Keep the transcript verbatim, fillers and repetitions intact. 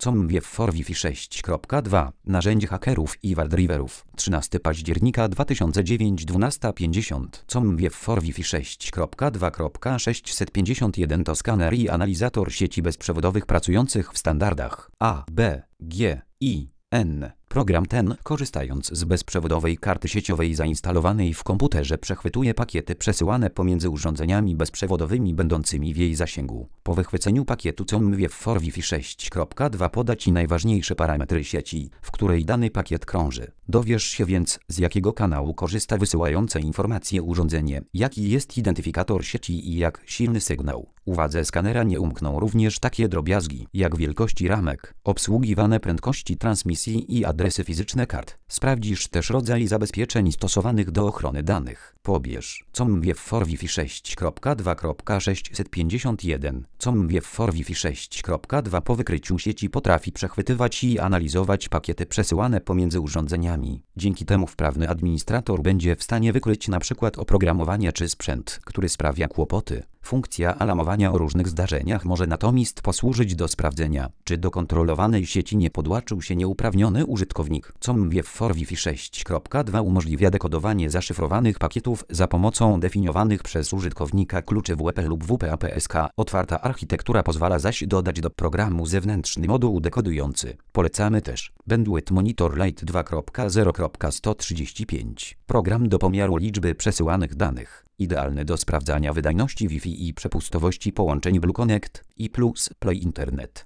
COMWIEF for Wi-Fi sześć kropka dwa. Narzędzie hakerów i waldriverów. trzynastego października dwa tysiące dziewiątego, dwunasta pięćdziesiąt. COMWIEF for Wi-Fi sześć kropka dwa kropka sześćset pięćdziesiąt jeden to skaner i analizator sieci bezprzewodowych pracujących w standardach A, B, G, I, N. Program ten, korzystając z bezprzewodowej karty sieciowej zainstalowanej w komputerze, przechwytuje pakiety przesyłane pomiędzy urządzeniami bezprzewodowymi będącymi w jej zasięgu. Po wychwyceniu pakietu COMWIEF for Wi-Fi sześć kropka dwa poda Ci najważniejsze parametry sieci, w której dany pakiet krąży. Dowiesz się więc, z jakiego kanału korzysta wysyłające informacje urządzenie, jaki jest identyfikator sieci i jak silny sygnał. Uwadze skanera nie umkną również takie drobiazgi, jak wielkości ramek, obsługiwane prędkości transmisji i adresy fizyczne kart. Sprawdzisz też rodzaj zabezpieczeń stosowanych do ochrony danych. Pobierz COMWIEF for Wi-Fi sześć kropka dwa kropka sześćset pięćdziesiąt jeden. COMWIEF for Wi-Fi sześć kropka dwa po wykryciu sieci potrafi przechwytywać i analizować pakiety przesyłane pomiędzy urządzeniami. Dzięki temu wprawny administrator będzie w stanie wykryć np. oprogramowanie czy sprzęt, który sprawia kłopoty. Funkcja alarmowania o różnych zdarzeniach może natomiast posłużyć do sprawdzenia, czy do kontrolowanej sieci nie podłączył się nieuprawniony użytkownik. COMWIEF for Wi-Fi sześć kropka dwa umożliwia dekodowanie zaszyfrowanych pakietów za pomocą definiowanych przez użytkownika kluczy W P lub W P A P S K. Otwarta architektura pozwala zaś dodać do programu zewnętrzny moduł dekodujący. Polecamy też Bandwidth Monitor Lite dwa kropka zero kropka sto trzydzieści pięć. Program do pomiaru liczby przesyłanych danych. Idealny do sprawdzania wydajności Wi-Fi i przepustowości połączeń Blue Connect i Plus Play Internet.